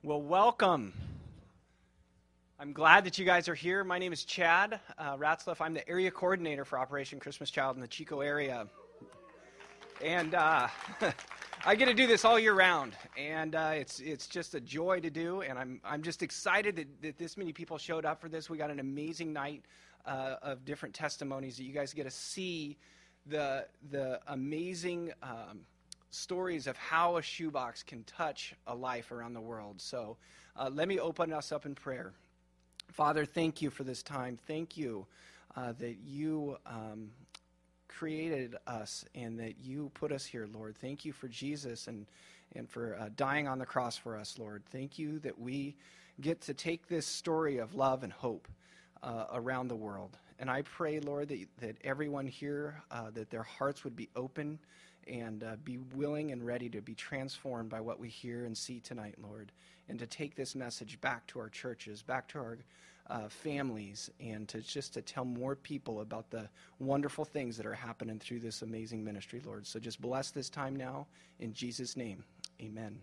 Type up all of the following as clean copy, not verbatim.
Well, welcome. I'm glad that you guys are here. My name is Chad Ratzlaff. I'm the area coordinator for Operation Christmas Child in the Chico area. And I get to do this all year round, and it's just a joy to do, and I'm just excited that this many people showed up for this. We got an amazing night of different testimonies that you guys get to see the amazing stories of how a shoebox can touch a life around the world. So let me open us up in prayer. Father, thank you for this time. Thank you that you created us and that you put us here, Lord. Thank you for Jesus and for dying on the cross for us, Lord. Thank you that we get to take this story of love and hope around the world. And I pray, Lord, that everyone here, that their hearts would be open and be willing and ready to be transformed by what we hear and see tonight, Lord, and to take this message back to our churches, back to our families, and to tell more people about the wonderful things that are happening through this amazing ministry, Lord. So just bless this time now, in Jesus' name, amen.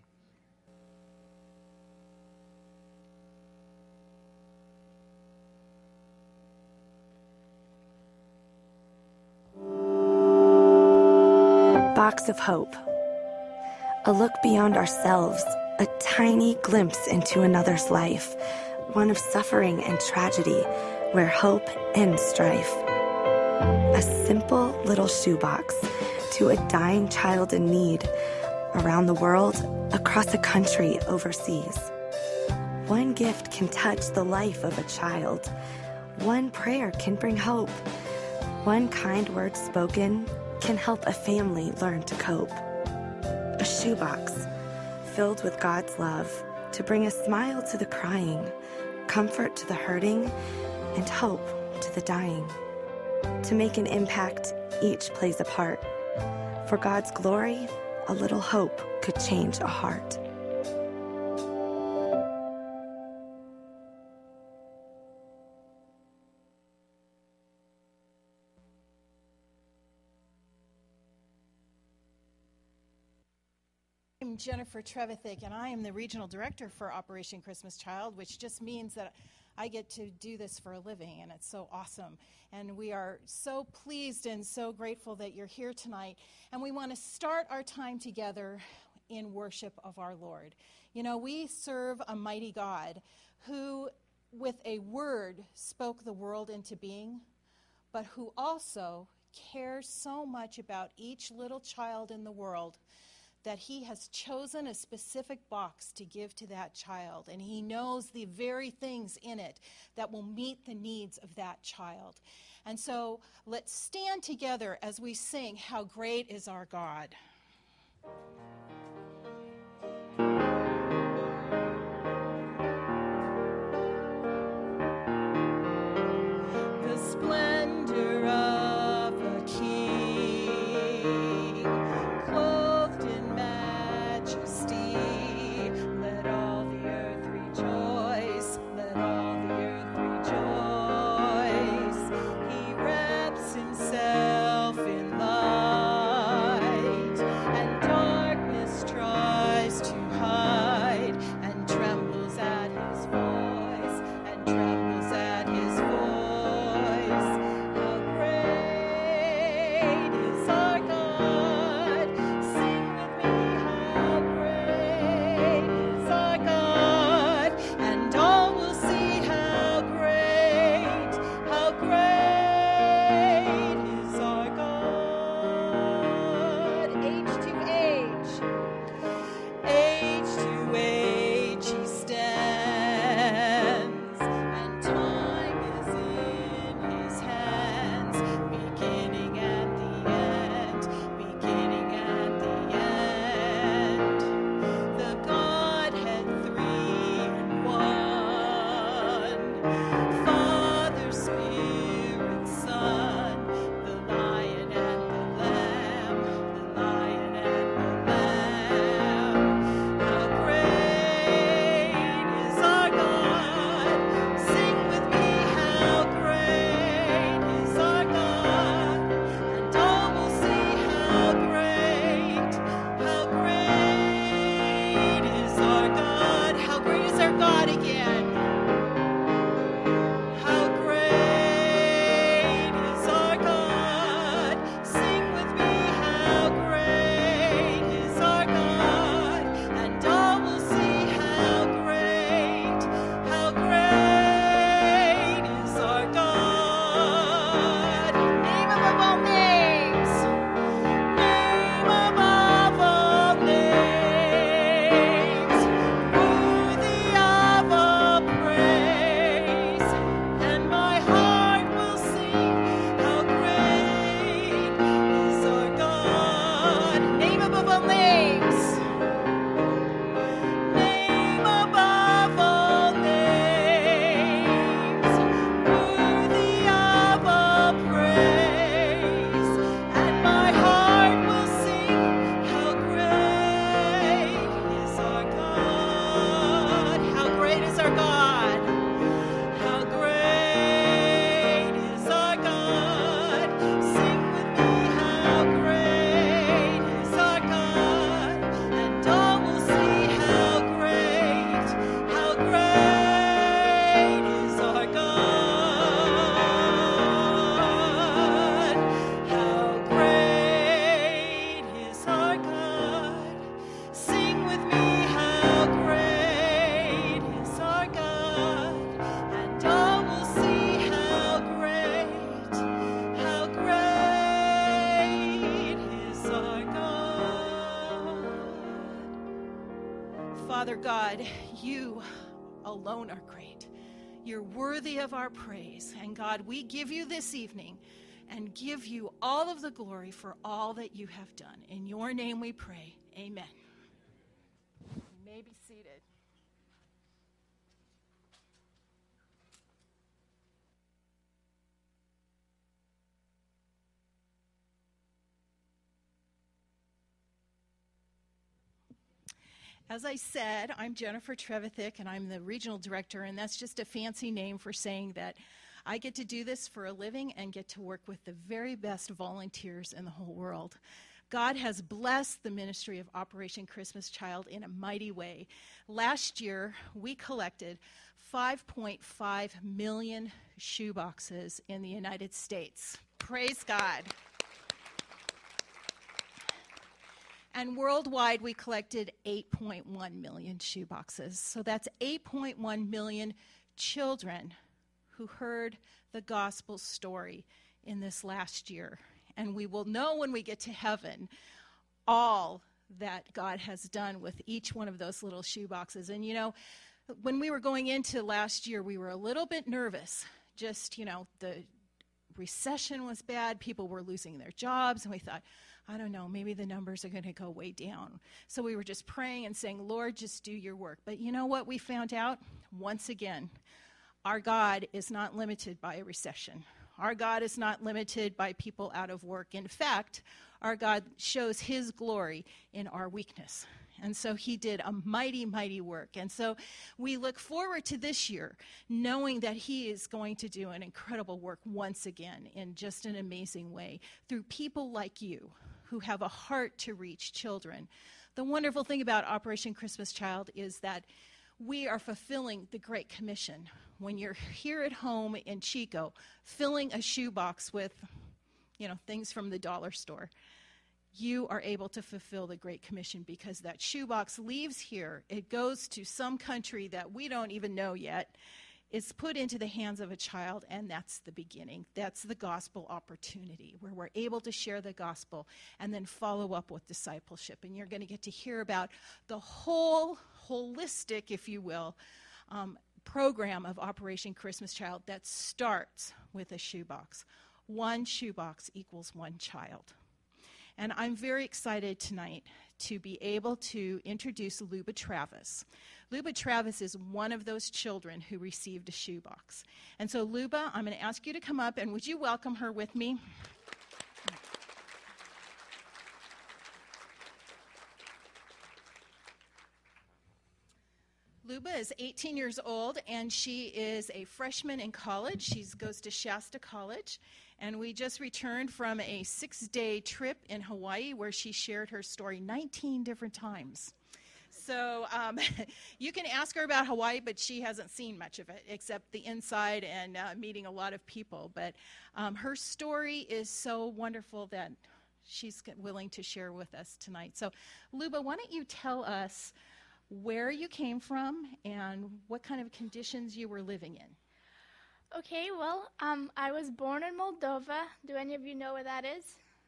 Box of Hope. A look beyond ourselves, a tiny glimpse into another's life, one of suffering and tragedy, where hope ends strife. A simple little shoebox to a dying child in need, around the world, across a country, overseas. One gift can touch the life of a child. One prayer can bring hope. One kind word spoken can help a family learn to cope. A shoebox filled with God's love to bring a smile to the crying, comfort to the hurting, and hope to the dying. To make an impact, each plays a part. For God's glory, a little hope could change a heart. I'm Jennifer Trevithick, and I am the Regional Director for Operation Christmas Child, which just means that I get to do this for a living, and it's so awesome. And we are so pleased and so grateful that you're here tonight. And we want to start our time together in worship of our Lord. You know, we serve a mighty God who, with a word, spoke the world into being, but who also cares so much about each little child in the world that he has chosen a specific box to give to that child, and he knows the very things in it that will meet the needs of that child. And so let's stand together as we sing, "How Great Is Our God." The splendor of a king, clothed in majesty. Let all the earth rejoice. Let all the earth rejoice. He wraps himself in light, and darkness our God again. How great is our God. Sing with me, how great is our God. And all will see how great is our God. Name above all names. Name above all names. Worthy of all praise. And my heart will sing how great is our God. Name above all names. Name above all names. Worthy of all praise. And my heart will sing how great is our God. How great is our God. How great is our God. Sing with me, how great is our God. And all will see how great is our God. How great is our God. Sing with me, how great is our God. And all will see how great is our God. Father God, you alone are great. You're worthy of our praise. And God, we give you this evening and give you all of the glory for all that you have done. In your name we pray. Amen. You may be seated. As I said, I'm Jennifer Trevithick, and I'm the regional director, and that's just a fancy name for saying that I get to do this for a living and get to work with the very best volunteers in the whole world. God has blessed the ministry of Operation Christmas Child in a mighty way. Last year, we collected 5.5 million shoeboxes in the United States. Praise God. And worldwide, we collected 8.1 million shoeboxes. So that's 8.1 million children who heard the gospel story in this last year. And we will know when we get to heaven all that God has done with each one of those little shoeboxes. And, you know, when we were going into last year, we were a little bit nervous. Just, you know, the recession was bad. People were losing their jobs. And we thought, I don't know, maybe the numbers are going to go way down. So we were just praying and saying, Lord, just do your work. But you know what we found out? Once again, our God is not limited by a recession. Our God is not limited by people out of work. In fact, our God shows his glory in our weakness. And so he did a mighty, mighty work. And so we look forward to this year, knowing that he is going to do an incredible work once again in just an amazing way through people like you who have a heart to reach children. The wonderful thing about Operation Christmas Child is that we are fulfilling the Great Commission. When you're here at home in Chico, filling a shoebox with, you know, things from the dollar store, you are able to fulfill the Great Commission because that shoebox leaves here. It goes to some country that we don't even know yet. It's put into the hands of a child, and that's the beginning. That's the gospel opportunity where we're able to share the gospel and then follow up with discipleship. And you're going to get to hear about the whole holistic, if you will, program of Operation Christmas Child that starts with a shoebox. One shoebox equals one child. And I'm very excited tonight to be able to introduce Luba Travis. Luba Travis is one of those children who received a shoebox. And so, Luba, I'm going to ask you to come up, and would you welcome her with me? Luba is 18 years old, and she is a freshman in college. She goes to Shasta College, and we just returned from a 6-day trip in Hawaii where she shared her story 19 different times. So you can ask her about Hawaii, but she hasn't seen much of it except the inside and meeting a lot of people. But her story is so wonderful that she's willing to share with us tonight. So, Luba, why don't you tell us where you came from and what kind of conditions you were living in? Okay, well, I was born in Moldova. Do any of you know where that is?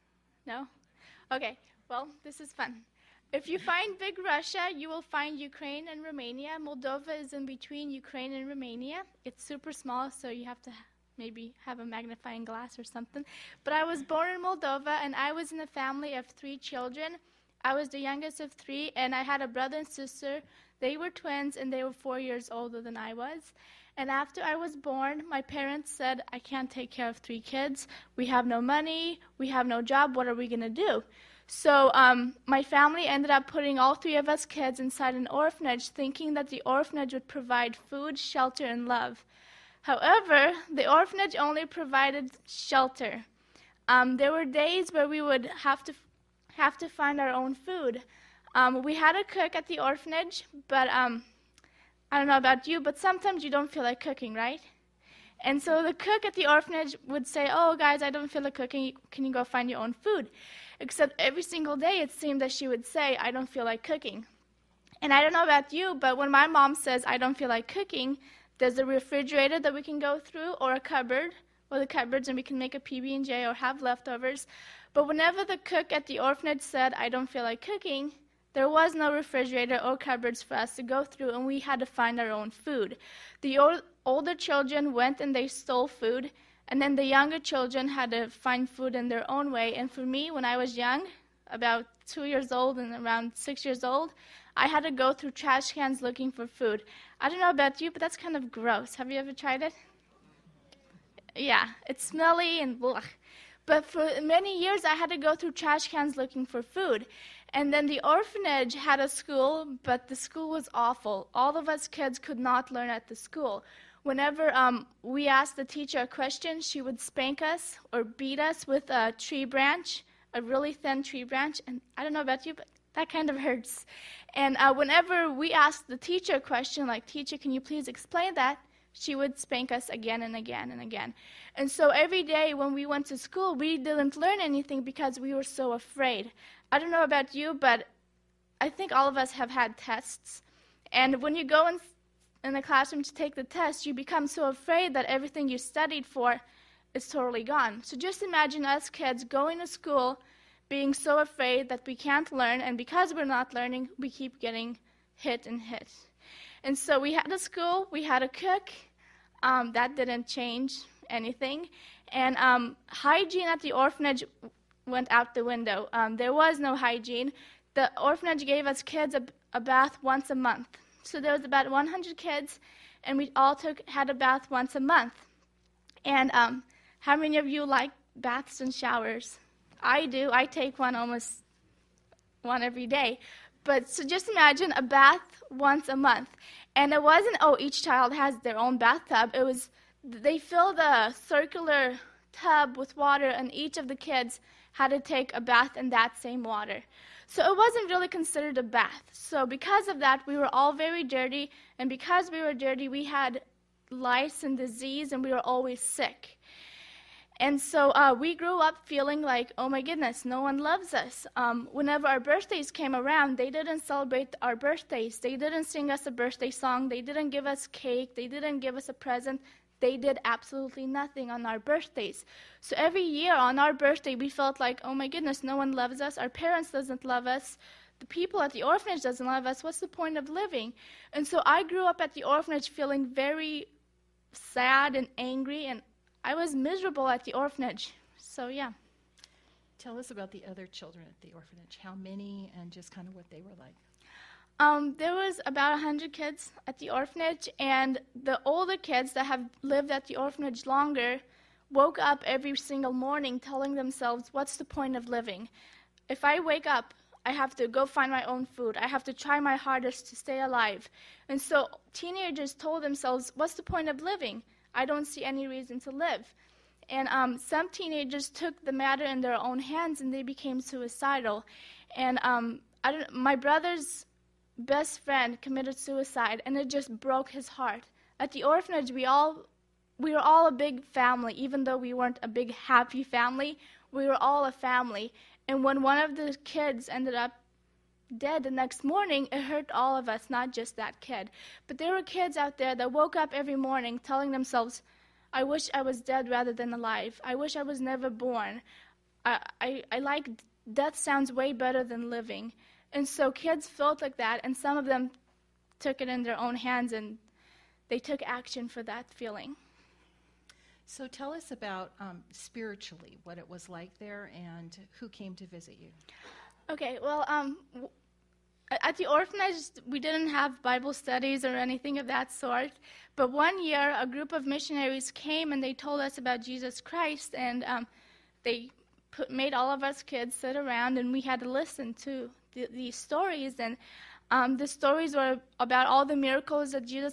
No? Okay, well, this is fun. If you find Big Russia, you will find Ukraine and Romania. Moldova is in between Ukraine and Romania. It's super small, so you have to maybe have a magnifying glass or something. But I was born in Moldova, and I was in a family of 3 children. I was the youngest of 3, and I had a brother and sister. They were twins, and they were 4 years older than I was. And after I was born, my parents said, I can't take care of 3 kids. We have no money. We have no job. What are we going to do? So my family ended up putting all 3 of us kids inside an orphanage, thinking that the orphanage would provide food, shelter, and love. However, the orphanage only provided shelter. There were days where we would have to find our own food. We had a cook at the orphanage, but I don't know about you, but sometimes you don't feel like cooking, right? And so the cook at the orphanage would say, oh, guys, I don't feel like cooking. Can you go find your own food? Except every single day it seemed that she would say, I don't feel like cooking. And I don't know about you, but when my mom says, I don't feel like cooking, there's a refrigerator that we can go through or a cupboard, or the cupboards, and we can make a PB&J or have leftovers. But whenever the cook at the orphanage said, I don't feel like cooking, there was no refrigerator or cupboards for us to go through, and we had to find our own food. The older children went and they stole food, and then the younger children had to find food in their own way. And for me, when I was young, about 2 years old and around 6 years old, I had to go through trash cans looking for food. I don't know about you, but that's kind of gross. Have you ever tried it? Yeah, it's smelly and blah. But for many years, I had to go through trash cans looking for food. And then the orphanage had a school, but the school was awful. All of us kids could not learn at the school. Whenever we asked the teacher a question, she would spank us or beat us with a tree branch, a really thin tree branch. And I don't know about you, but that kind of hurts. And whenever we asked the teacher a question, like, teacher, can you please explain that? She would spank us again and again and again. And so every day when we went to school, we didn't learn anything because we were so afraid. I don't know about you, but I think all of us have had tests. And when you go in the classroom to take the test, you become so afraid that everything you studied for is totally gone. So just imagine us kids going to school, being so afraid that we can't learn, and because we're not learning, we keep getting hit and hit. And so we had a school, we had a cook. That didn't change anything. And hygiene at the orphanage went out the window. There was no hygiene. The orphanage gave us kids a bath once a month. So there was about 100 kids, and we all had a bath once a month. And how many of you like baths and showers? I do. I take one every day. But so just imagine a bath once a month. And it wasn't, each child has their own bathtub. It was, they filled a circular tub with water, and each of the kids had to take a bath in that same water. So it wasn't really considered a bath. So because of that, we were all very dirty. And because we were dirty, we had lice and disease, and we were always sick. And so we grew up feeling like, oh my goodness, no one loves us. Whenever our birthdays came around, they didn't celebrate our birthdays. They didn't sing us a birthday song. They didn't give us cake. They didn't give us a present. They did absolutely nothing on our birthdays. So every year on our birthday, we felt like, oh my goodness, no one loves us. Our parents doesn't love us. The people at the orphanage doesn't love us. What's the point of living? And so I grew up at the orphanage feeling very sad and angry, and I was miserable at the orphanage. So, yeah. Tell us about the other children at the orphanage. How many, and just kind of what they were like. There was about 100 kids at the orphanage, and the older kids that have lived at the orphanage longer woke up every single morning telling themselves, what's the point of living? If I wake up, I have to go find my own food. I have to try my hardest to stay alive. And so teenagers told themselves, what's the point of living? I don't see any reason to live. And some teenagers took the matter in their own hands, and they became suicidal. And my brothers best friend committed suicide, and it just broke his heart. At the orphanage, we were all a big family. Even though we weren't a big, happy family, we were all a family. And when one of the kids ended up dead the next morning, it hurt all of us, not just that kid. But there were kids out there that woke up every morning telling themselves, I wish I was dead rather than alive. I wish I was never born. I like death sounds way better than living. And so kids felt like that, and some of them took it in their own hands, and they took action for that feeling. So tell us about spiritually, what it was like there and who came to visit you. Okay, well, at the orphanage, we didn't have Bible studies or anything of that sort. But one year, a group of missionaries came and they told us about Jesus Christ, and they made all of us kids sit around, and we had to listen to these stories. And the stories were about all the miracles that Jesus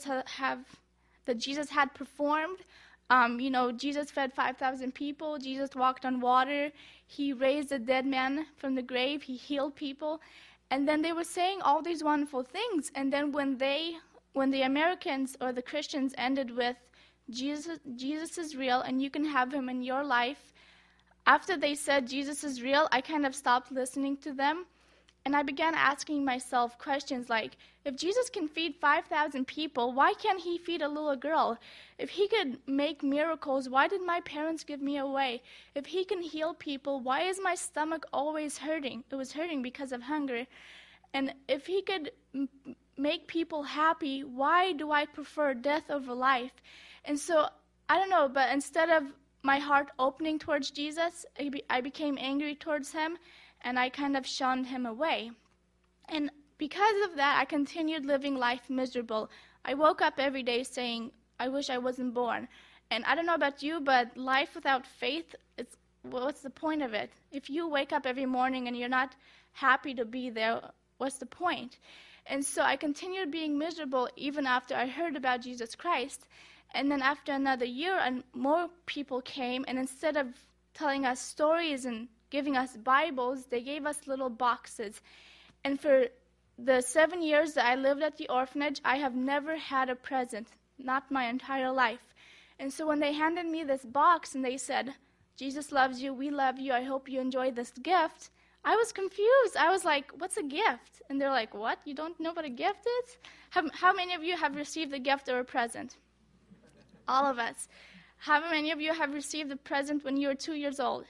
had performed. Jesus fed 5,000 people. Jesus walked on water. He raised a dead man from the grave. He healed people. And then they were saying all these wonderful things. And then when the Americans or the Christians ended with Jesus is real and you can have him in your life, after they said Jesus is real, I kind of stopped listening to them. And I began asking myself questions like, if Jesus can feed 5,000 people, why can't he feed a little girl? If he could make miracles, why did my parents give me away? If he can heal people, why is my stomach always hurting? It was hurting because of hunger. And if he could make people happy, why do I prefer death over life? And so, I don't know, but instead of my heart opening towards Jesus, I became angry towards him. And I kind of shunned him away. And because of that, I continued living life miserable. I woke up every day saying, I wish I wasn't born. And I don't know about you, but life without faith, what's the point of it? If you wake up every morning and you're not happy to be there, what's the point? And so I continued being miserable even after I heard about Jesus Christ. And then after another year, and more people came, and instead of telling us stories and giving us Bibles, they gave us little boxes. And for the 7 years that I lived at the orphanage, I have never had a present, not my entire life. And so when they handed me this box and they said, Jesus loves you, we love you, I hope you enjoy this gift, I was confused. I was like, what's a gift? And they're like, what? You don't know what a gift is? How many of you have received a gift or a present? All of us. How many of you have received a present when you were 2 years old?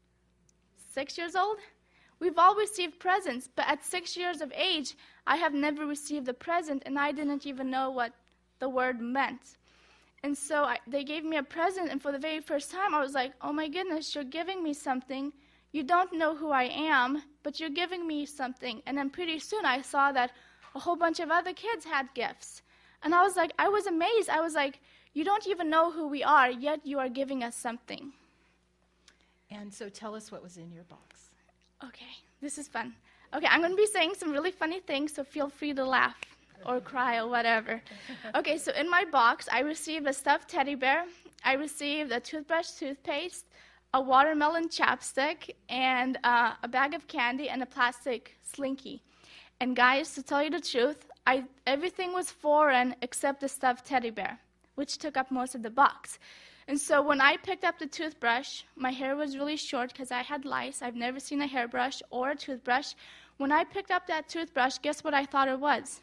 6 years old? We've all received presents, but at 6 years of age, I have never received a present, and I didn't even know what the word meant. And so they gave me a present, and for the very first time, I was like, oh my goodness, you're giving me something. You don't know who I am, but you're giving me something. And then pretty soon, I saw that a whole bunch of other kids had gifts. And I was amazed. I was like, you don't even know who we are, yet you are giving us something. And so tell us what was in your box. Okay, this is fun. Okay, I'm going to be saying some really funny things, so feel free to laugh or cry or whatever. Okay, so in my box, I received a stuffed teddy bear. I received a toothbrush, toothpaste, a watermelon chapstick, and a bag of candy and a plastic Slinky. And guys, to tell you the truth, everything was foreign except the stuffed teddy bear, which took up most of the box. And so when I picked up the toothbrush, my hair was really short because I had lice. I've never seen a hairbrush or a toothbrush. When I picked up that toothbrush, guess what I thought it was?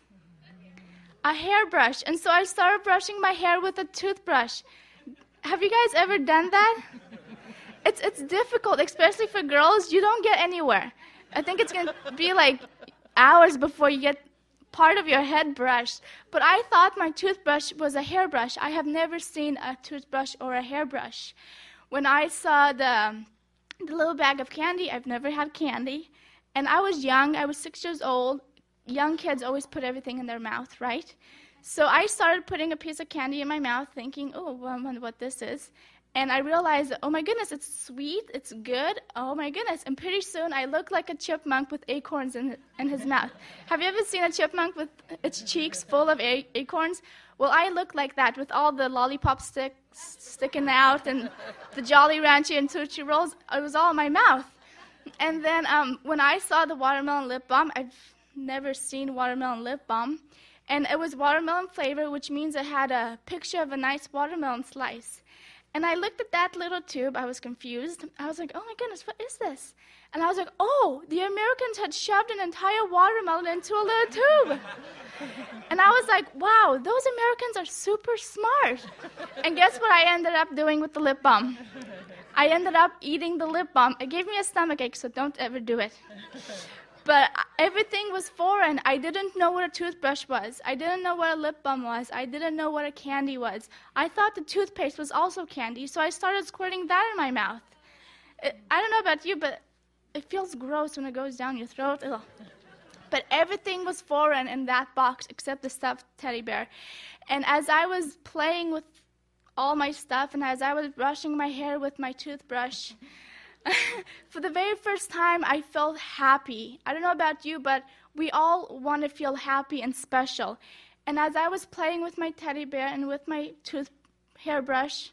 A hairbrush. And so I started brushing my hair with a toothbrush. Have you guys ever done that? It's difficult, especially for girls. You don't get anywhere. I think it's going to be like hours before you get part of your head brushed. But I thought my toothbrush was a hairbrush. I have never seen a toothbrush or a hairbrush. When I saw the little bag of candy, I've never had candy. And I was young. I was 6 years old. Young kids always put everything in their mouth, right? So I started putting a piece of candy in my mouth thinking, oh, well, I wonder what this is. And I realized, oh my goodness, it's sweet, it's good, oh my goodness. And pretty soon I looked like a chipmunk with acorns in his mouth. Have you ever seen a chipmunk with its cheeks full of acorns? Well, I looked like that with all the lollipop sticks sticking out and the Jolly Rancher and Tootsie Rolls. It was all in my mouth. And then when I saw the watermelon lip balm, never seen watermelon lip balm. And it was watermelon flavor, which means it had a picture of a nice watermelon slice. And I looked at that little tube. I was confused. I was like, oh my goodness, what is this? And I was like, oh, the Americans had shoved an entire watermelon into a little tube. And I was like, wow, those Americans are super smart. And guess what I ended up doing with the lip balm? I ended up eating the lip balm. It gave me a stomachache, so don't ever do it. But everything was foreign. I didn't know what a toothbrush was. I didn't know what a lip balm was. I didn't know what a candy was. I thought the toothpaste was also candy, so I started squirting that in my mouth. I don't know about you, but it feels gross when it goes down your throat. Ugh. But everything was foreign in that box except the stuffed teddy bear. And as I was playing with all my stuff and as I was brushing my hair with my toothbrush, for the very first time, I felt happy. I don't know about you, but we all want to feel happy and special. And as I was playing with my teddy bear and with my tooth hairbrush,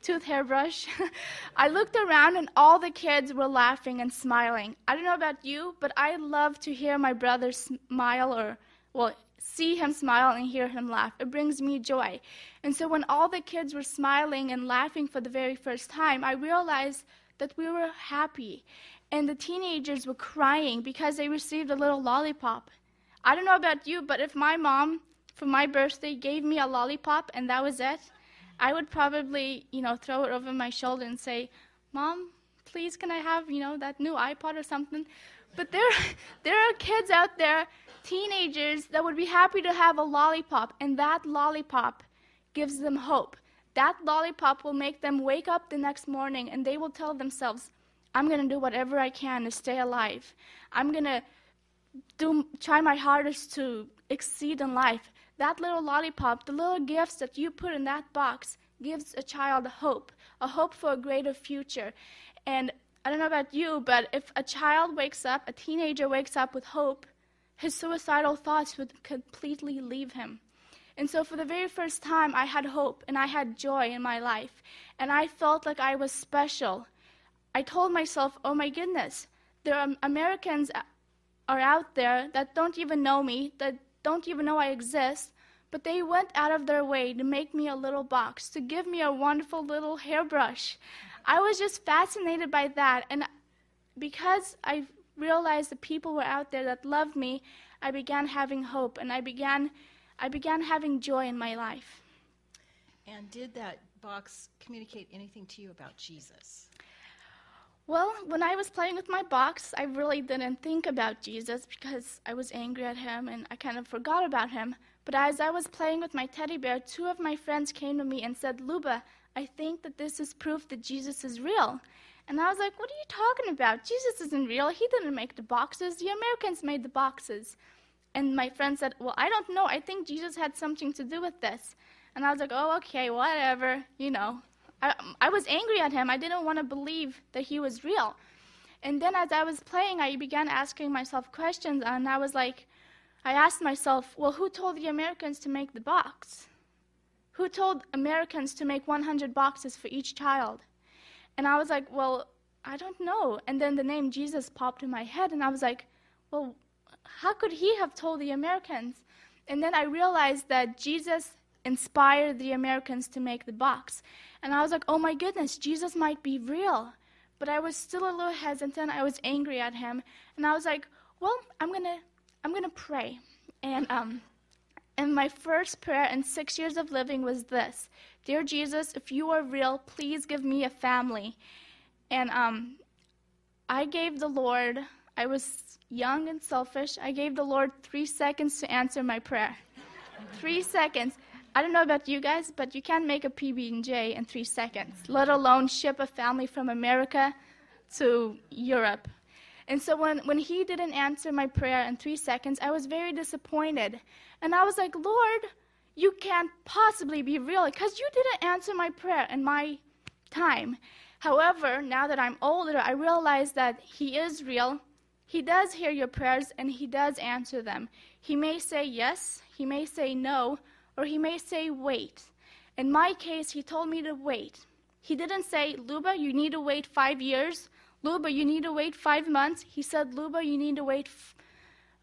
I looked around and all the kids were laughing and smiling. I don't know about you, but I love to hear my brother smile see him smile and hear him laugh. It brings me joy. And so when all the kids were smiling and laughing for the very first time, I realized that we were happy. And the teenagers were crying because they received a little lollipop. I don't know about you, but if my mom, for my birthday, gave me a lollipop and that was it, I would probably, throw it over my shoulder and say, Mom, please can I have, that new iPod or something? But there are kids out there, teenagers, that would be happy to have a lollipop, and that lollipop gives them hope. That lollipop will make them wake up the next morning and they will tell themselves, I'm going to do whatever I can to stay alive. I'm going to try my hardest to exceed in life. That little lollipop, the little gifts that you put in that box, gives a child a hope for a greater future. And I don't know about you, but if a child wakes up, a teenager wakes up with hope, his suicidal thoughts would completely leave him. And so for the very first time, I had hope and I had joy in my life. And I felt like I was special. I told myself, oh my goodness, there are Americans are out there that don't even know me, that don't even know I exist, but they went out of their way to make me a little box, to give me a wonderful little hairbrush. I was just fascinated by that. And because I realized that people were out there that loved me, I began having hope and I began having joy in my life. And did that box communicate anything to you about Jesus? Well, when I was playing with my box, I really didn't think about Jesus because I was angry at him and I kind of forgot about him. But as I was playing with my teddy bear, two of my friends came to me and said, Luba, I think that this is proof that Jesus is real. And I was like, what are you talking about? Jesus isn't real. He didn't make the boxes. The Americans made the boxes. And my friend said, well, I don't know. I think Jesus had something to do with this. And I was like, oh, okay, whatever, I was angry at him. I didn't want to believe that he was real. And then as I was playing, I began asking myself questions. And I asked myself, well, who told the Americans to make the box? Who told Americans to make 100 boxes for each child? And I was like, well, I don't know. And then the name Jesus popped in my head. And I was like, well, how could he have told the Americans? And then I realized that Jesus inspired the Americans to make the box. And I was like, oh my goodness, Jesus might be real. But I was still a little hesitant. I was angry at him. And I was like, well, I'm gonna pray. And my first prayer in 6 years of living was this: Dear Jesus, if you are real, please give me a family. And I gave the Lord, I was young and selfish, I gave the Lord 3 seconds to answer my prayer. 3 seconds. I don't know about you guys, but you can't make a PB&J in 3 seconds, let alone ship a family from America to Europe. And so when he didn't answer my prayer in 3 seconds, I was very disappointed. And I was like, Lord, you can't possibly be real because you didn't answer my prayer in my time. However, now that I'm older, I realize that he is real. He does hear your prayers and he does answer them. He may say yes, he may say no, or he may say wait. In my case, he told me to wait. He didn't say, Luba, you need to wait 5 years. Luba, you need to wait 5 months. He said, Luba, you need to wait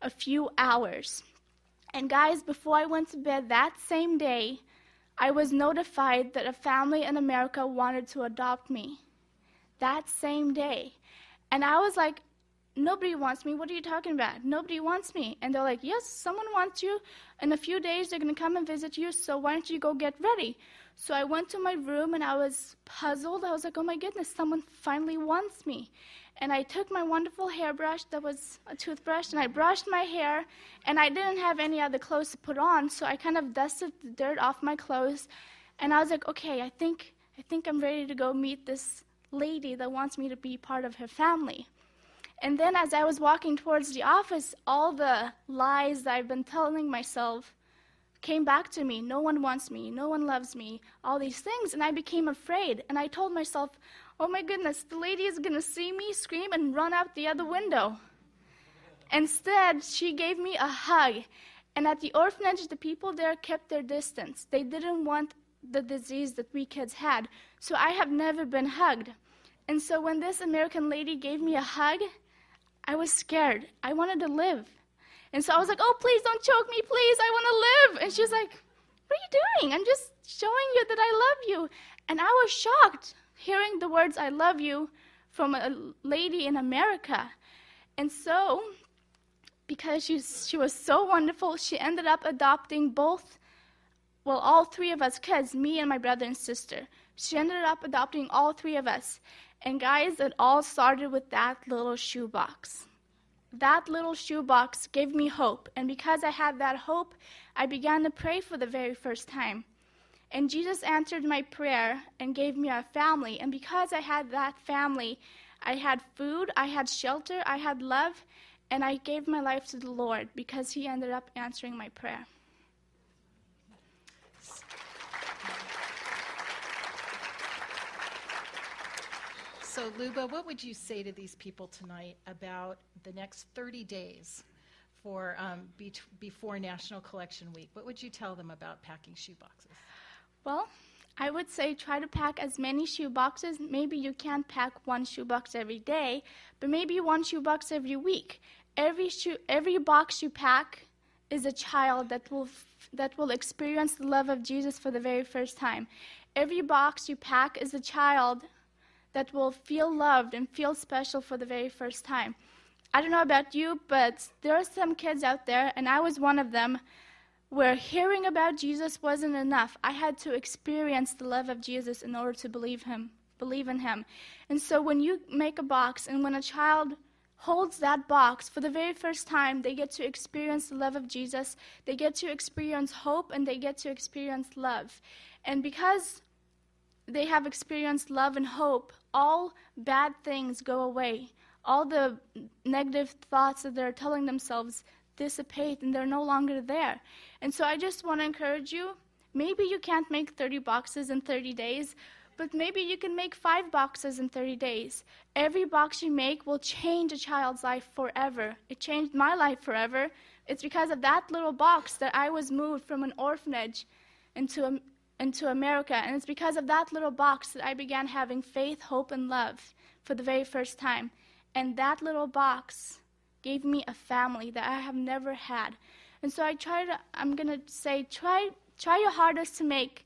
a few hours. And guys, before I went to bed that same day, I was notified that a family in America wanted to adopt me. That same day. And I was like, nobody wants me. What are you talking about? Nobody wants me. And they're like, yes, someone wants you. In a few days, they're going to come and visit you, so why don't you go get ready? So I went to my room, and I was puzzled. I was like, oh, my goodness, someone finally wants me. And I took my wonderful hairbrush that was a toothbrush, and I brushed my hair, and I didn't have any other clothes to put on, so I kind of dusted the dirt off my clothes. And I was like, okay, I think I'm ready to go meet this lady that wants me to be part of her family. And then as I was walking towards the office, all the lies that I've been telling myself came back to me. No one wants me. No one loves me. All these things. And I became afraid. And I told myself, oh my goodness, the lady is going to see me scream and run out the other window. Instead, she gave me a hug. And at the orphanage, the people there kept their distance. They didn't want the disease that we kids had. So I have never been hugged. And so when this American lady gave me a hug, I was scared. I wanted to live. And so I was like, oh, please don't choke me, please, I want to live. And she's like, what are you doing? I'm just showing you that I love you. And I was shocked hearing the words, I love you, from a lady in America. And so, because she was so wonderful, she ended up adopting all three of us kids, me and my brother and sister. She ended up adopting all three of us. And guys, it all started with that little shoebox. That little shoebox gave me hope. And because I had that hope, I began to pray for the very first time. And Jesus answered my prayer and gave me a family. And because I had that family, I had food, I had shelter, I had love, and I gave my life to the Lord because he ended up answering my prayer. So, Luba, what would you say to these people tonight about the next 30 days for before National Collection Week? What would you tell them about packing shoe boxes? Well, I would say try to pack as many shoe boxes. Maybe you can't pack one shoe box every day, but maybe one shoe box every week. Every box you pack is a child that will experience the love of Jesus for the very first time. Every box you pack is a child that will feel loved and feel special for the very first time. I don't know about you, but there are some kids out there, and I was one of them, where hearing about Jesus wasn't enough. I had to experience the love of Jesus in order to believe in him. And so when you make a box, and when a child holds that box for the very first time, they get to experience the love of Jesus, they get to experience hope, and they get to experience love. And because they have experienced love and hope, all bad things go away. All the negative thoughts that they're telling themselves dissipate, and they're no longer there. And so I just want to encourage you, maybe you can't make 30 boxes in 30 days, but maybe you can make 5 boxes in 30 days. Every box you make will change a child's life forever. It changed my life forever. It's because of that little box that I was moved from an orphanage into America. And it's because of that little box that I began having faith, hope, and love for the very first time. And that little box gave me a family that I have never had. And so I'm going to say, try your hardest to make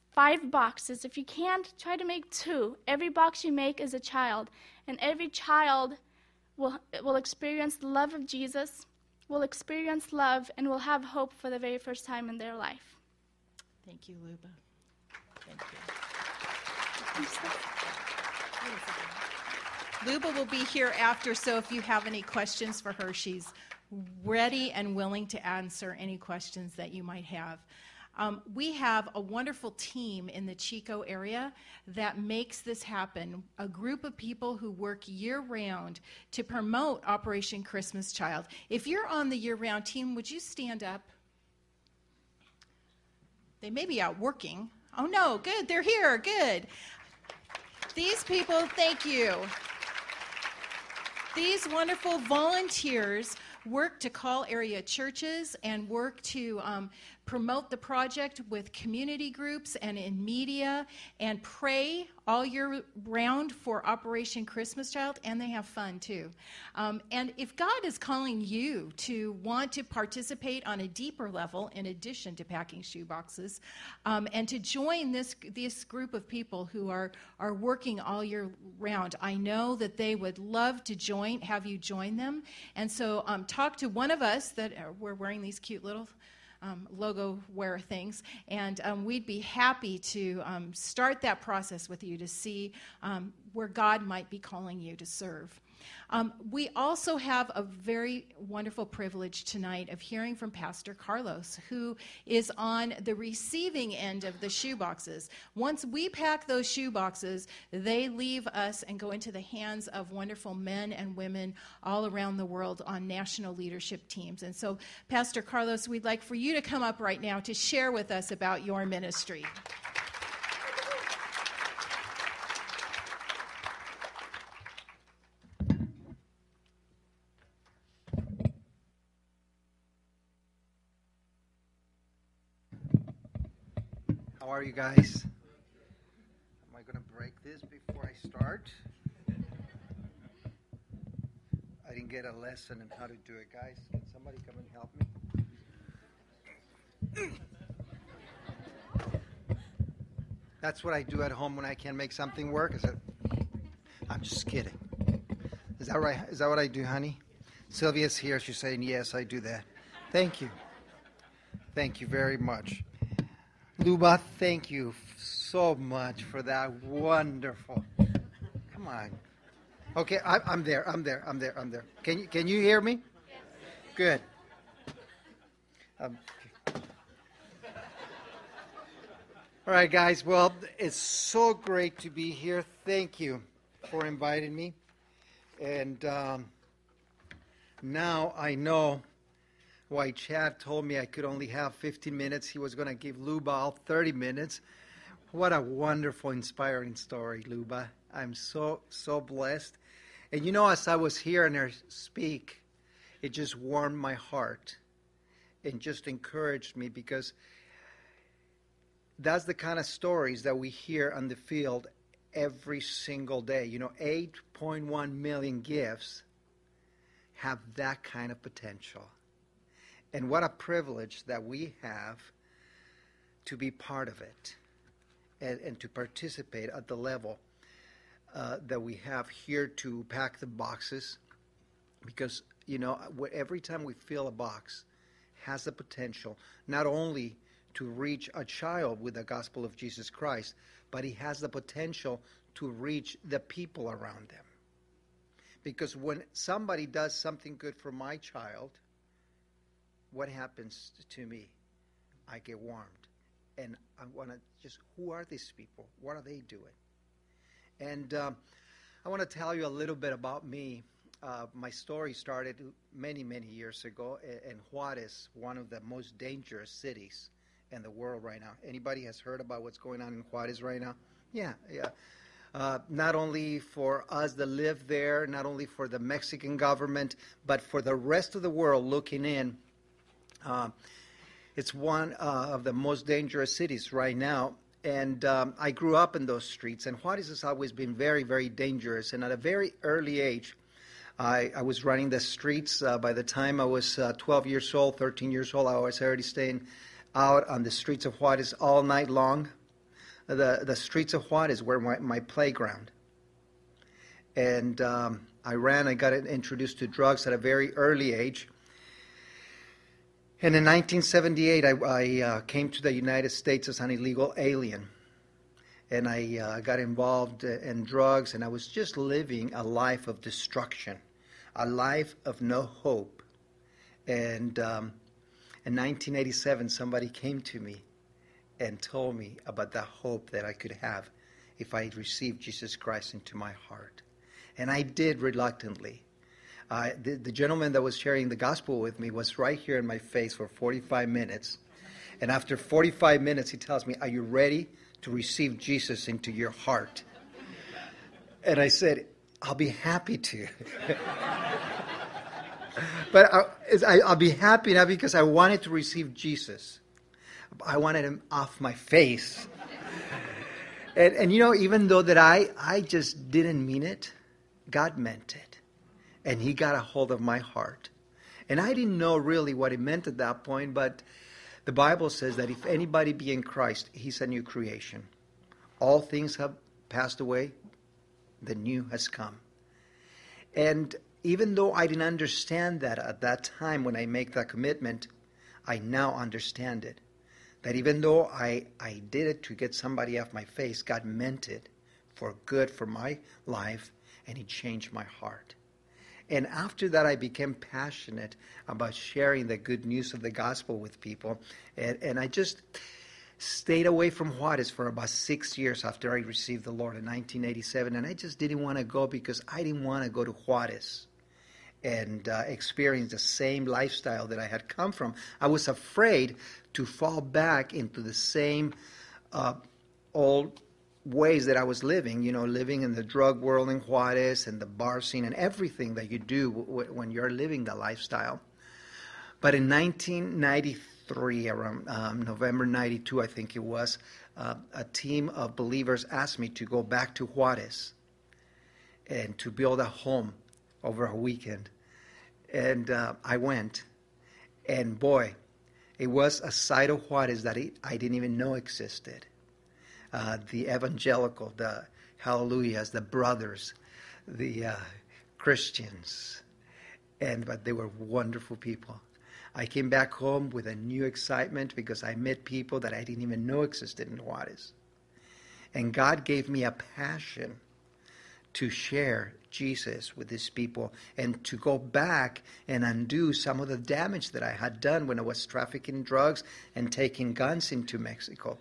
5 boxes. If you can't, try to make 2. Every box you make is a child. And every child will experience the love of Jesus, will experience love, and will have hope for the very first time in their life. Thank you, Luba. Thank you. Luba will be here after, so if you have any questions for her, she's ready and willing to answer any questions that you might have. We have a wonderful team in the Chico area that makes this happen, a group of people who work year-round to promote Operation Christmas Child. If you're on the year-round team, would you stand up? They may be out working. Oh, no, good, they're here, good. These people, thank you. These wonderful volunteers work to call area churches and work to promote the project with community groups and in media, and pray all year round for Operation Christmas Child, and they have fun too. And if God is calling you to want to participate on a deeper level, in addition to packing shoe boxes, and to join this group of people who are working all year round, I know that they would love to have you join them. And so talk to one of us that we're wearing these cute little logo wear things, and we'd be happy to start that process with you to see where God might be calling you to serve. We also have a very wonderful privilege tonight of hearing from Pastor Carlos, who is on the receiving end of the shoe boxes. Once we pack those shoe boxes, they leave us and go into the hands of wonderful men and women all around the world on national leadership teams. And so, Pastor Carlos, we'd like for you to come up right now to share with us about your ministry. How are you guys? Am I going to break this before I start? I didn't get a lesson on how to do it, guys. Can somebody come and help me? That's what I do at home when I can't make something work. I'm just kidding. Is that right? Is that what I do, honey? Sylvia's here. She's saying, yes, I do that. Thank you. Thank you very much. Luba, thank you so much for that wonderful. Come on. Okay, I'm there. Can you hear me? Yes. Good. All right, guys. Well, it's so great to be here. Thank you for inviting me. And now I know why Chad told me I could only have 15 minutes. He was going to give Luba all 30 minutes. What a wonderful, inspiring story, Luba. I'm so blessed. And you know, as I was hearing her speak, it just warmed my heart and just encouraged me, because that's the kind of stories that we hear on the field every single day. You know, 8.1 million gifts have that kind of potential. And what a privilege that we have to be part of it and to participate at the level that we have here to pack the boxes. Because, you know, every time we fill a box has the potential not only to reach a child with the gospel of Jesus Christ, but it has the potential to reach the people around them. Because when somebody does something good for my child, what happens to me? I get warmed. And I want to just, who are these people? What are they doing? And I want to tell you a little bit about me. My story started many, many years ago in Juarez, one of the most dangerous cities in the world right now. Anybody has heard about what's going on in Juarez right now? Yeah. Not only for us that live there, not only for the Mexican government, but for the rest of the world looking in. It's one of the most dangerous cities right now. And I grew up in those streets. And Juarez has always been very, very dangerous. And at a very early age, I was running the streets. By the time I was 12 years old, 13 years old, I was already staying out on the streets of Juarez all night long. The streets of Juarez were my playground. And I got introduced to drugs at a very early age. And in 1978, I came to the United States as an illegal alien. And I got involved in drugs, and I was just living a life of destruction, a life of no hope. And in 1987, somebody came to me and told me about the hope that I could have if I received Jesus Christ into my heart. And I did reluctantly. The gentleman that was sharing the gospel with me was right here in my face for 45 minutes. And after 45 minutes, he tells me, "Are you ready to receive Jesus into your heart?" And I said, "I'll be happy to." But I'll be happy now because I wanted to receive Jesus. I wanted him off my face. And even though that I just didn't mean it, God meant it. And he got a hold of my heart. And I didn't know really what it meant at that point, but the Bible says that if anybody be in Christ, he's a new creation. All things have passed away, the new has come. And even though I didn't understand that at that time when I make that commitment, I now understand it. That even though I did it to get somebody off my face, God meant it for good for my life, and he changed my heart. And after that, I became passionate about sharing the good news of the gospel with people. And I just stayed away from Juarez for about 6 years after I received the Lord in 1987. And I just didn't want to go because I didn't want to go to Juarez and experience the same lifestyle that I had come from. I was afraid to fall back into the same old ways that I was living, living in the drug world in Juarez and the bar scene and everything that you do when you're living the lifestyle. But in 1993, around November 92, I think it was, a team of believers asked me to go back to Juarez and to build a home over a weekend. And I went. And boy, it was a side of Juarez that I didn't even know existed. The evangelical, the hallelujahs, the brothers, the Christians. But they were wonderful people. I came back home with a new excitement because I met people that I didn't even know existed in Juarez. And God gave me a passion to share Jesus with these people and to go back and undo some of the damage that I had done when I was trafficking drugs and taking guns into Mexico.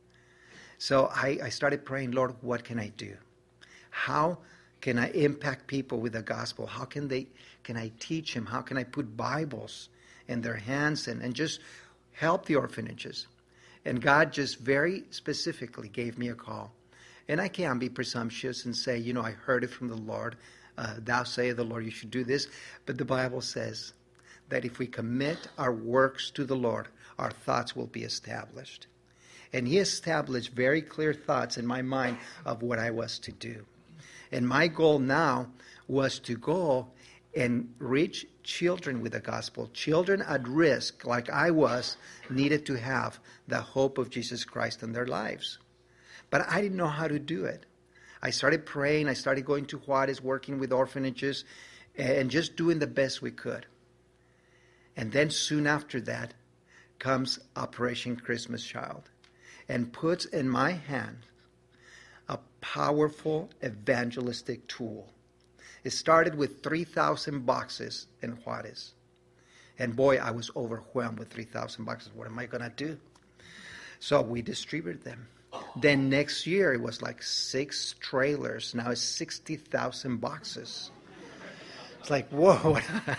So I started praying, Lord, what can I do? How can I impact people with the gospel? How can I teach them? How can I put Bibles in their hands and just help the orphanages? And God just very specifically gave me a call. And I can't be presumptuous and say, I heard it from the Lord. Thou sayest the Lord, you should do this. But the Bible says that if we commit our works to the Lord, our thoughts will be established. And he established very clear thoughts in my mind of what I was to do. And my goal now was to go and reach children with the gospel. Children at risk, like I was, needed to have the hope of Jesus Christ in their lives. But I didn't know how to do it. I started praying. I started going to Juarez, working with orphanages, and just doing the best we could. And then soon after that comes Operation Christmas Child and puts in my hand a powerful evangelistic tool. It started with 3,000 boxes in Juarez. And boy, I was overwhelmed with 3,000 boxes. What am I going to do? So we distributed them. Then next year, it was like 6 trailers. Now it's 60,000 boxes. It's like, whoa.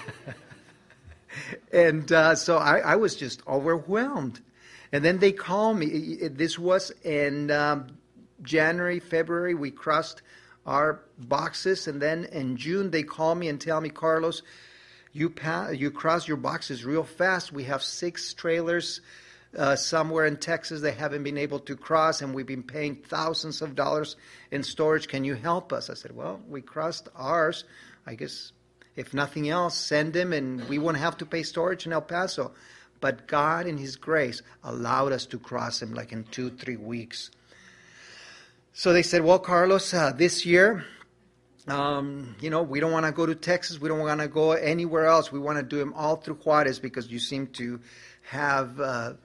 And so I was just overwhelmed. And then they called me. This was in January, February. We crossed our boxes. And then in June, they call me and tell me, Carlos, you crossed your boxes real fast. We have 6 trailers somewhere in Texas they haven't been able to cross, and we've been paying thousands of dollars in storage. Can you help us? I said, well, we crossed ours. I guess if nothing else, send them, and we won't have to pay storage in El Paso. But God, in his grace, allowed us to cross them like in 2-3 weeks. So they said, well, Carlos, this year, we don't want to go to Texas. We don't want to go anywhere else. We want to do them all through Juarez because you seem to have,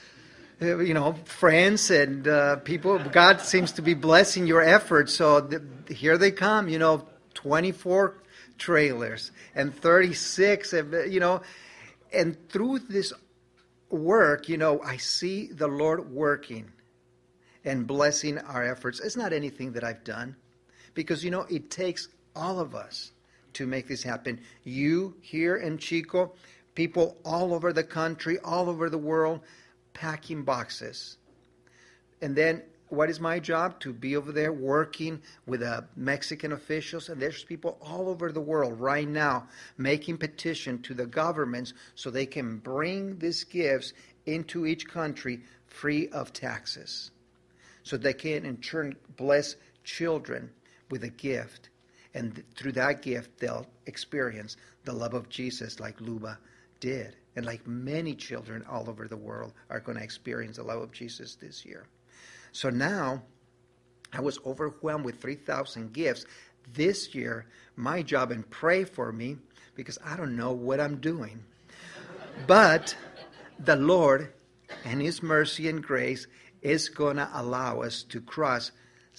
friends and people. God seems to be blessing your efforts. So here they come, 24 trailers and 36, and through this work, I see the Lord working and blessing our efforts. It's not anything that I've done. Because, it takes all of us to make this happen. You here in Chico, people all over the country, all over the world, packing boxes. And then what is my job? To be over there working with Mexican officials. And there's people all over the world right now making petition to the governments so they can bring these gifts into each country free of taxes, so they can in turn bless children with a gift. And through that gift, they'll experience the love of Jesus like Luba did. And like many children all over the world are going to experience the love of Jesus this year. So now, I was overwhelmed with 3,000 gifts. This year, my job, and pray for me, because I don't know what I'm doing. But the Lord, and His mercy and grace, is going to allow us to cross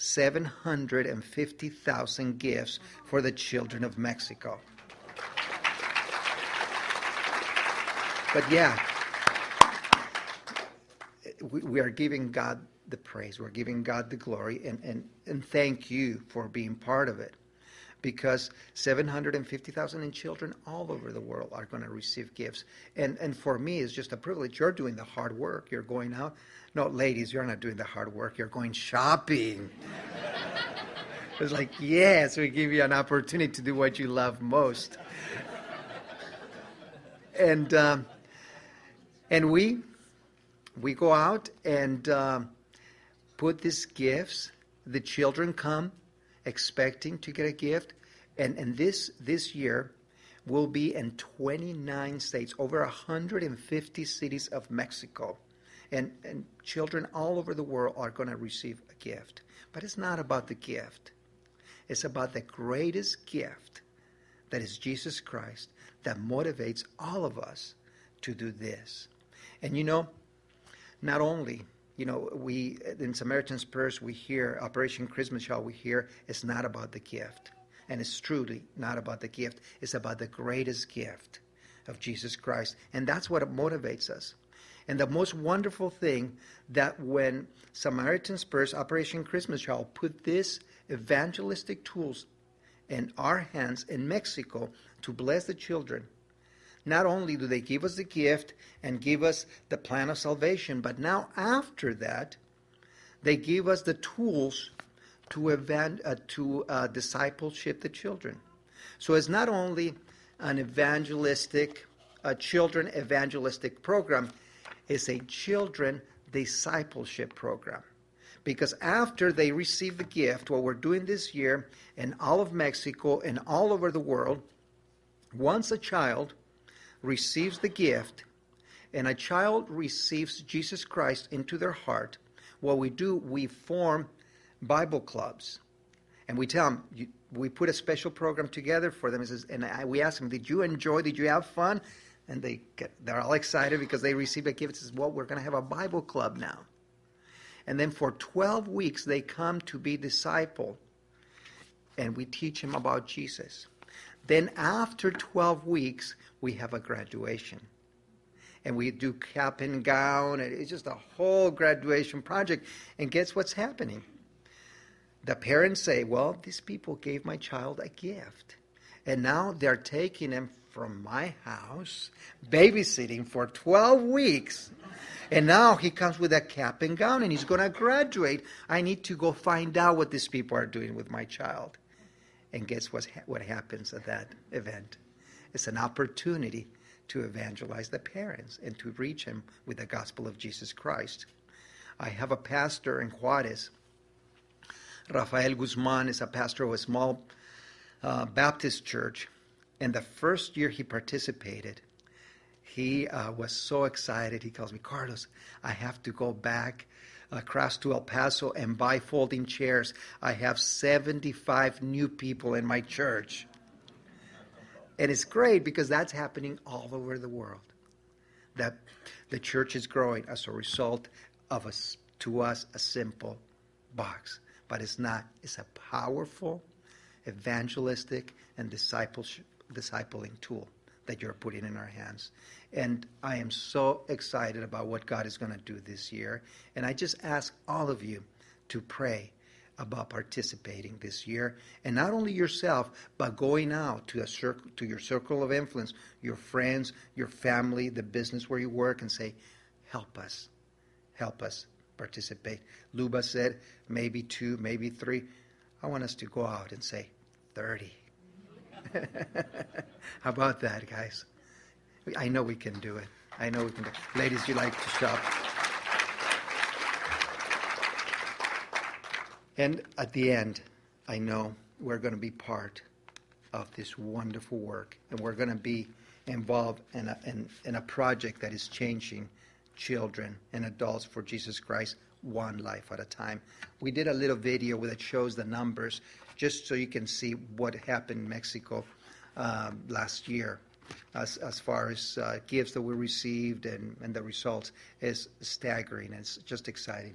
750,000 gifts for the children of Mexico. But yeah, we are giving God the praise. We're giving God the glory, and thank you for being part of it. Because 750,000 children all over the world are going to receive gifts. And for me, it's just a privilege. You're doing the hard work. You're going out. No, ladies, you're not doing the hard work. You're going shopping. It's like, yes, we give you an opportunity to do what you love most. And we go out and put these gifts. The children come expecting to get a gift. And this year will be in 29 states, over 150 cities of Mexico. And children all over the world are going to receive a gift. But it's not about the gift. It's about the greatest gift, that is Jesus Christ, that motivates all of us to do this. And not only, we in Samaritan's Purse, we hear Operation Christmas Child, we hear it's not about the gift. And it's truly not about the gift. It's about the greatest gift of Jesus Christ. And that's what motivates us. And the most wonderful thing, that when Samaritan's Purse, Operation Christmas Child, put these evangelistic tools in our hands in Mexico to bless the children, not only do they give us the gift and give us the plan of salvation, but now after that, they give us the tools to discipleship the children. So it's not only an evangelistic, children evangelistic program, it's a children discipleship program. Because after they receive the gift, what we're doing this year in all of Mexico and all over the world, once a child receives the gift and a child receives Jesus Christ into their heart, what we do, we form Bible clubs. And we tell them, we put a special program together for them. We ask them, did you enjoy? Did you have fun? And they're all excited because they receive a gift. It says, well, we're going to have a Bible club now. And then for 12 weeks, they come to be discipled. And we teach them about Jesus. Then after 12 weeks, we have a graduation. And we do cap and gown. And it's just a whole graduation project. And guess what's happening? The parents say, well, these people gave my child a gift. And now they're taking him from my house, babysitting for 12 weeks. And now he comes with a cap and gown and he's going to graduate. I need to go find out what these people are doing with my child. And guess what happens at that event? It's an opportunity to evangelize the parents and to reach them with the gospel of Jesus Christ. I have a pastor in Juarez. Rafael Guzman is a pastor of a small Baptist church. And the first year he participated, he was so excited. He tells me, Carlos, I have to go back across to El Paso and buy folding chairs. I have 75 new people in my church. And it's great because that's happening all over the world. That the church is growing as a result of, to us, a simple box. But it's not. It's a powerful, evangelistic, and discipling tool that you're putting in our hands. And I am so excited about what God is going to do this year. And I just ask all of you to pray about participating this year. And not only yourself, but going out to your circle of influence, your friends, your family, the business where you work, and say, help us participate. Luba said, maybe 2, maybe 3. I want us to go out and say, 30. How about that, guys? I know we can do it. I know we can do it. Ladies, you like to shop? And at the end, I know we're going to be part of this wonderful work, and we're going to be involved in a project that is changing children and adults for Jesus Christ one life at a time. We did a little video that shows the numbers just so you can see what happened in Mexico last year as far as gifts that we received, and the results is staggering. It's just exciting.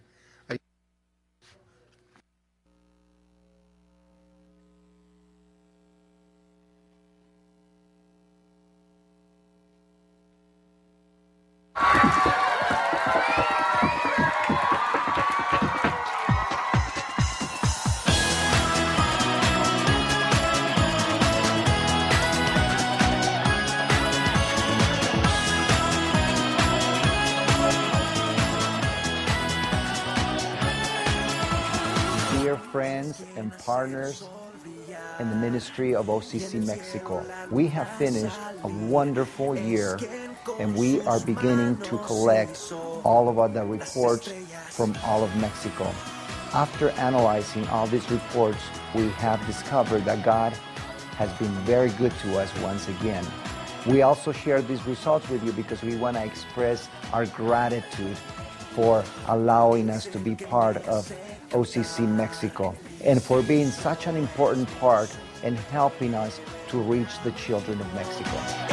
Dear friends and partners in the ministry of OCC Mexico, we have finished a wonderful year, and we are beginning to collect all of the reports from all of Mexico. After analyzing all these reports, we have discovered that God has been very good to us once again. We also share these results with you because we want to express our gratitude for allowing us to be part of OCC Mexico and for being such an important part in helping us to reach the children of Mexico.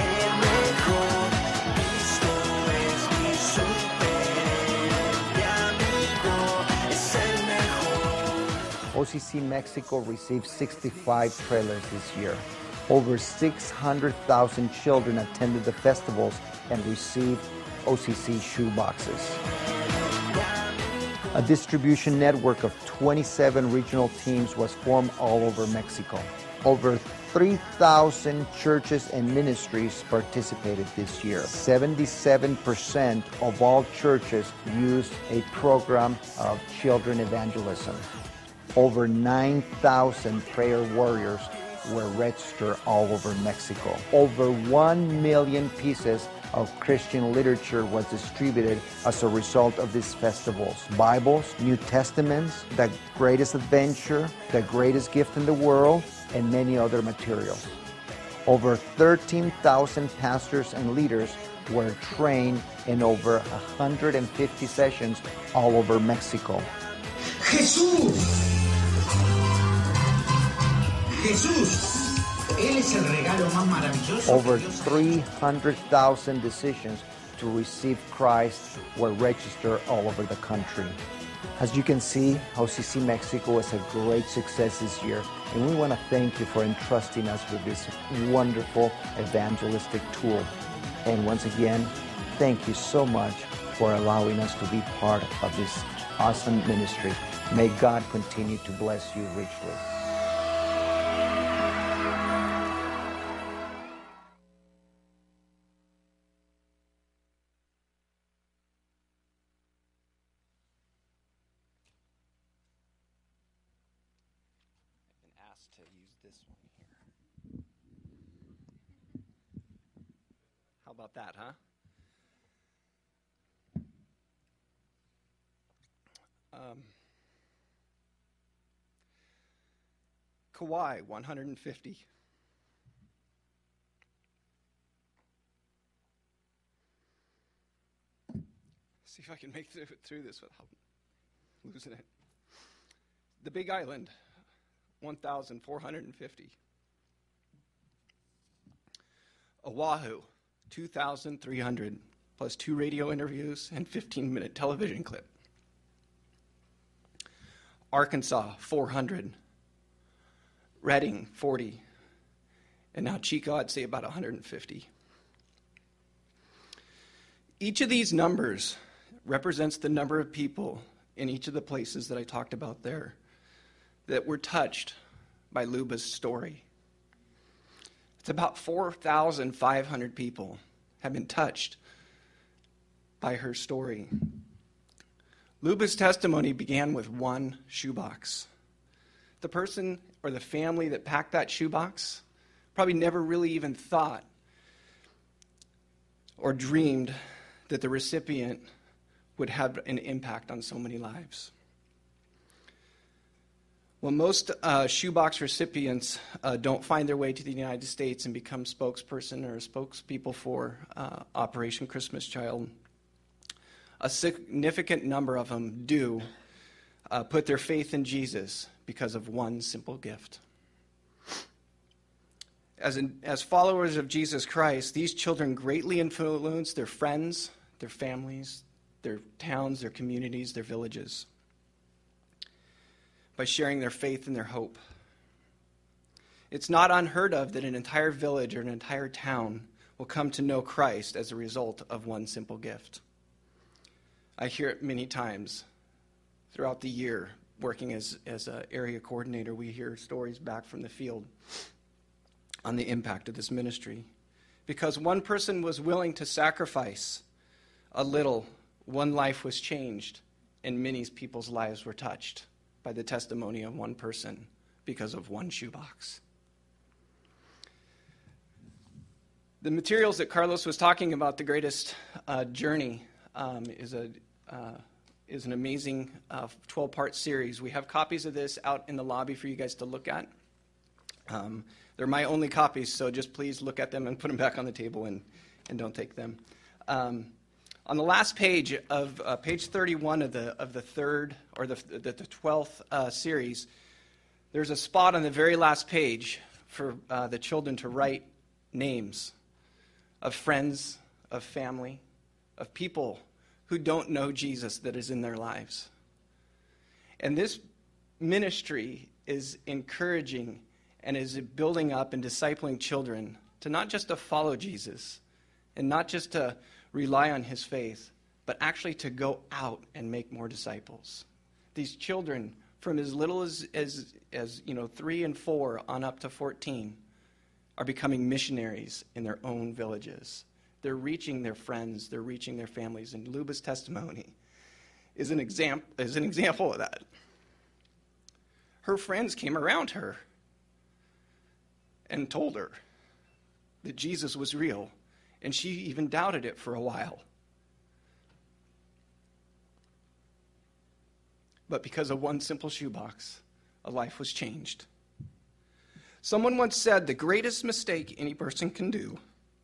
OCC Mexico received 65 trailers this year. Over 600,000 children attended the festivals and received OCC shoe boxes. A distribution network of 27 regional teams was formed all over Mexico. Over 3,000 churches and ministries participated this year. 77% of all churches used a program of children evangelism. Over 9,000 prayer warriors were registered all over Mexico. Over 1 million pieces of Christian literature was distributed as a result of these festivals. Bibles, New Testaments, The Greatest Adventure, The Greatest Gift in the World, and many other materials. Over 13,000 pastors and leaders were trained in over 150 sessions all over Mexico. ¡Jesús! ¡Jesús! Él es el regalo más maravilloso. Over 300,000 decisions to receive Christ were registered all over the country. As you can see, OCC Mexico is a great success this year, and we want to thank you for entrusting us with this wonderful evangelistic tool. And once again, thank you so much for allowing us to be part of this awesome ministry. May God continue to bless you richly. To use this one here. How about that, huh? Kauai, 150. See if I can make it through this without losing it. The Big Island, 1,450. Oahu, 2,300, plus 2 radio interviews and 15-minute television clip. Arkansas, 400. Redding, 40. And now Chico, I'd say about 150. Each of these numbers represents the number of people in each of the places that I talked about there that were touched by Luba's story. It's about 4,500 people have been touched by her story. Luba's testimony began with one shoebox. The person or the family that packed that shoebox probably never really even thought or dreamed that the recipient would have an impact on so many lives. Well, most shoebox recipients don't find their way to the United States and become spokesperson or spokespeople for Operation Christmas Child. A significant number of them do put their faith in Jesus because of one simple gift. As followers of Jesus Christ, these children greatly influence their friends, their families, their towns, their communities, their villages, by sharing their faith and their hope. It's not unheard of that an entire village or an entire town will come to know Christ as a result of one simple gift. I hear it many times throughout the year. Working as an area coordinator, we hear stories back from the field on the impact of this ministry. Because one person was willing to sacrifice a little, one life was changed, and many people's lives were touched by the testimony of one person because of one shoebox. The materials that Carlos was talking about, The Greatest Journey, is an amazing 12-part series. We have copies of this out in the lobby for you guys to look at. They're my only copies, so just please look at them and put them back on the table and don't take them. On the last page of page 31 of the third or the 12th series, there's a spot on the very last page for the children to write names of friends, of family, of people who don't know Jesus that is in their lives. And this ministry is encouraging and is building up and discipling children to not just to follow Jesus and not just to rely on his faith, but actually to go out and make more disciples. These children, from as little as 3 and 4 on up to 14, are becoming missionaries in their own villages. They're reaching their friends, they're reaching their families, and Luba's testimony is an example of that. Her friends came around her and told her that Jesus was real, and she even doubted it for a while. But because of one simple shoebox, a life was changed. Someone once said, the greatest mistake any person can do.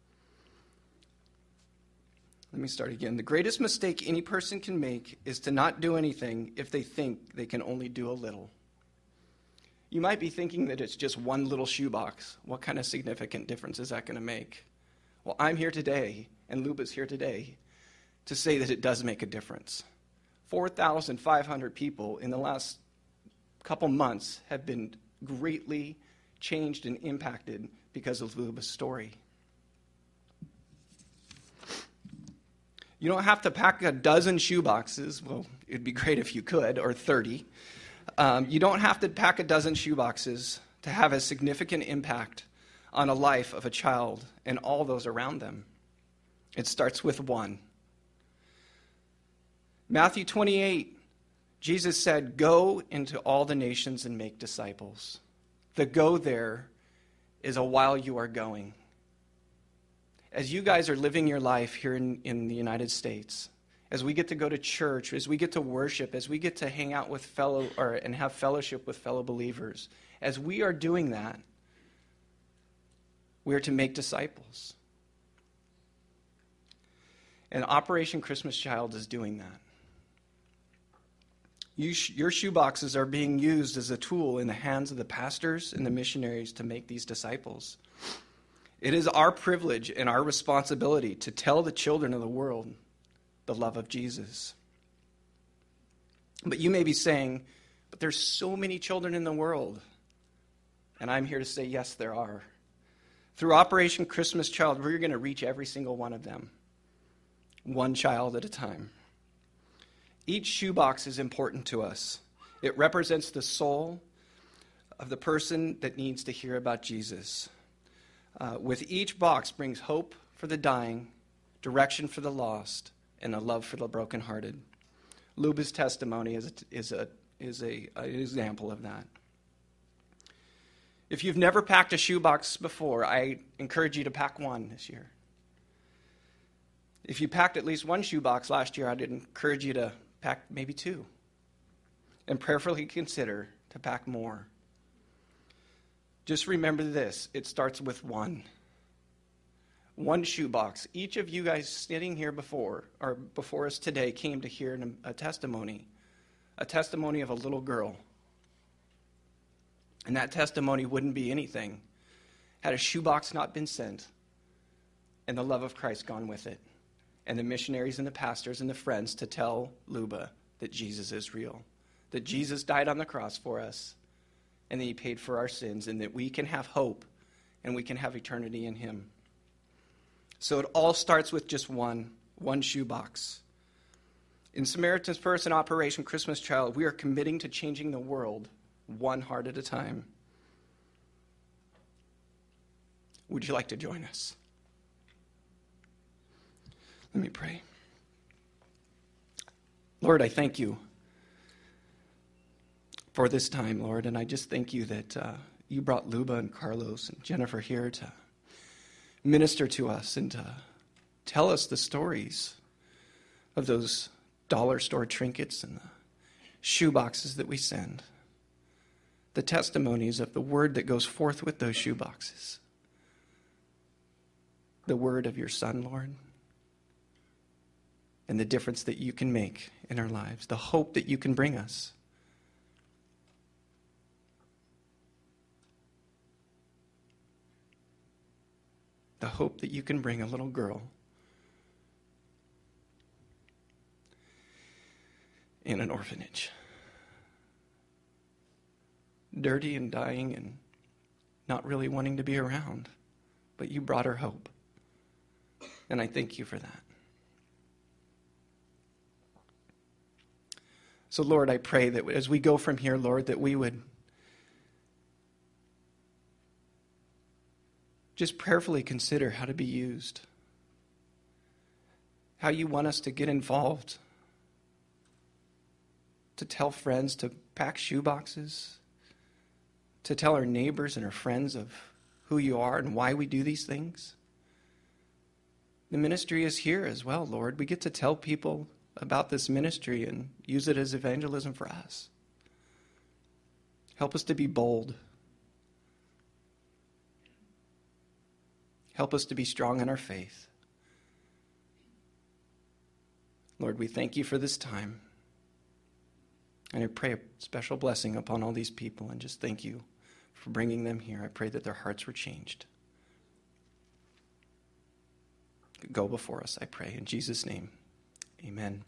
Let me start again. The greatest mistake any person can make is to not do anything if they think they can only do a little. You might be thinking that it's just one little shoebox. What kind of significant difference is that going to make? Well, I'm here today, and Luba's here today, to say that it does make a difference. 4,500 people in the last couple months have been greatly changed and impacted because of Luba's story. You don't have to pack a dozen shoeboxes. Well, it'd be great if you could, or 30. You don't have to pack a dozen shoeboxes to have a significant impact on a life of a child and all those around them. It starts with one. Matthew 28, Jesus said, "Go into all the nations and make disciples." The go there is a while you are going. As you guys are living your life here in the United States, as we get to go to church, as we get to worship, as we get to hang out with and have fellowship with fellow believers, as we are doing that, we are to make disciples. And Operation Christmas Child is doing that. Your shoeboxes are being used as a tool in the hands of the pastors and the missionaries to make these disciples. It is our privilege and our responsibility to tell the children of the world the love of Jesus. But you may be saying, but there's so many children in the world. And I'm here to say, yes, there are. Through Operation Christmas Child, we're going to reach every single one of them, one child at a time. Each shoebox is important to us. It represents the soul of the person that needs to hear about Jesus. With each box brings hope for the dying, direction for the lost, and a love for the brokenhearted. Luba's testimony is an example of that. If you've never packed a shoebox before, I encourage you to pack one this year. If you packed at least one shoebox last year, I'd encourage you to pack maybe two. and prayerfully consider to pack more. Just remember this, it starts with one one shoebox. Each of you guys sitting here before us today came to hear a testimony of a little girl. And that testimony wouldn't be anything had a shoebox not been sent and the love of Christ gone with it, and the missionaries and the pastors and the friends to tell Luba that Jesus is real, that Jesus died on the cross for us, and that he paid for our sins, and that we can have hope and we can have eternity in him. So it all starts with just one shoebox. In Samaritan's Purse and Operation Christmas Child, we are committing to changing the world one heart at a time. Would you like to join us? Let me pray. Lord, I thank you for this time, Lord, and I just thank you that you brought Luba and Carlos and Jennifer here to minister to us and to tell us the stories of those dollar store trinkets and the shoe boxes that we send, the testimonies of the word that goes forth with those shoe boxes, the word of your Son, Lord, and the difference that you can make in our lives, the hope that you can bring us. The hope that you can bring a little girl in an orphanage, dirty and dying and not really wanting to be around, but you brought her hope. And I thank you for that. So, Lord, I pray that as we go from here, Lord, that we would just prayerfully consider how to be used, how you want us to get involved, to tell friends, to pack shoe boxes, to tell our neighbors and our friends of who you are and why we do these things. The ministry is here as well, Lord. We get to tell people about this ministry and use it as evangelism for us. Help us to be bold. Help us to be strong in our faith. Lord, we thank you for this time. And I pray a special blessing upon all these people, and just thank you for bringing them here. I pray that their hearts were changed. Go before us, I pray. In Jesus' name, amen.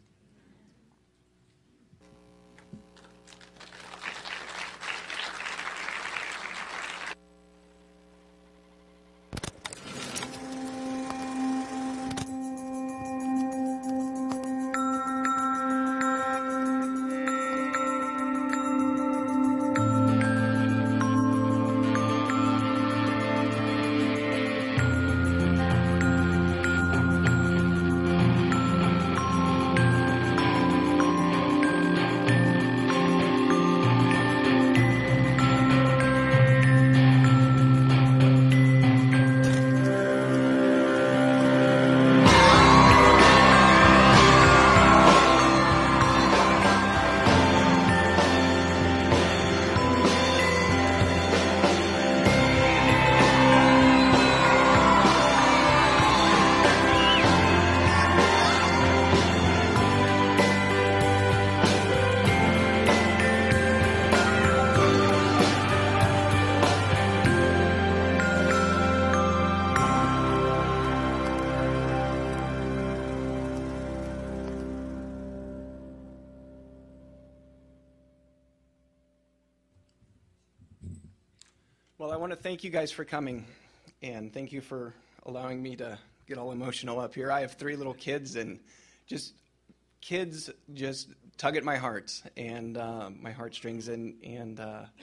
Well, I want to thank you guys for coming, and thank you for allowing me to get all emotional up here. I have 3 little kids, and kids just tug at my heart and my heartstrings, and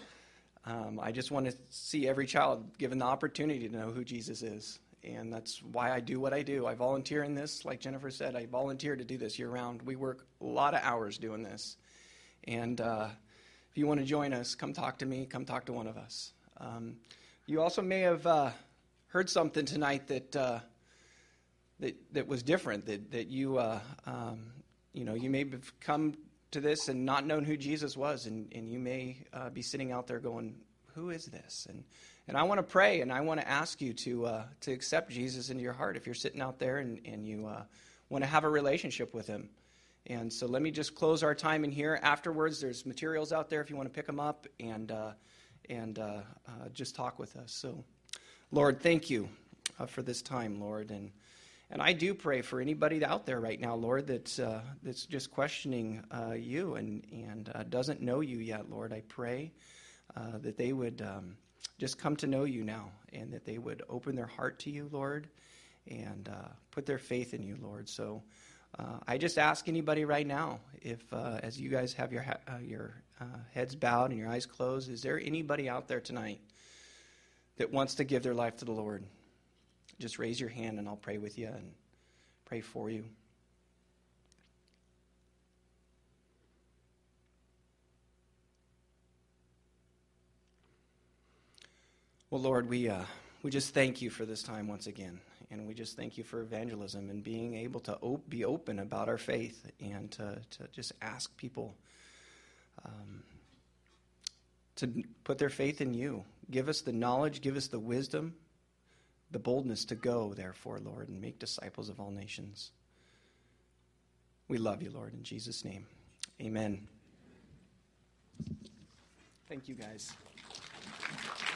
I just want to see every child given the opportunity to know who Jesus is, and that's why I do what I do. I volunteer in this, like Jennifer said. I volunteer to do this year-round. We work a lot of hours doing this, and if you want to join us, come talk to me. Come talk to one of us. You also may have heard something tonight that was different. That you you may have come to this and not known who Jesus was, and you may be sitting out there going, who is this? And I want to pray, and I want to ask you to accept Jesus into your heart if you're sitting out there and you want to have a relationship with him. And so let me just close our time in here. Afterwards, there's materials out there if you want to pick them up and just talk with us. So, Lord, thank you for this time, Lord. And I do pray for anybody out there right now, Lord, that's just questioning you and doesn't know you yet, Lord. I pray that they would just come to know you now, and that they would open their heart to you, Lord, and put their faith in you, Lord. So I just ask anybody right now, if as you guys have your heads bowed and your eyes closed, is there anybody out there tonight that wants to give their life to the Lord? Just raise your hand and I'll pray with you and pray for you. Well, Lord, we just thank you for this time once again. And we just thank you for evangelism and being able to be open about our faith and to just ask people to put their faith in you. Give us the knowledge, give us the wisdom, the boldness to go, therefore, Lord, and make disciples of all nations. We love you, Lord, in Jesus' name. Amen. Thank you, guys.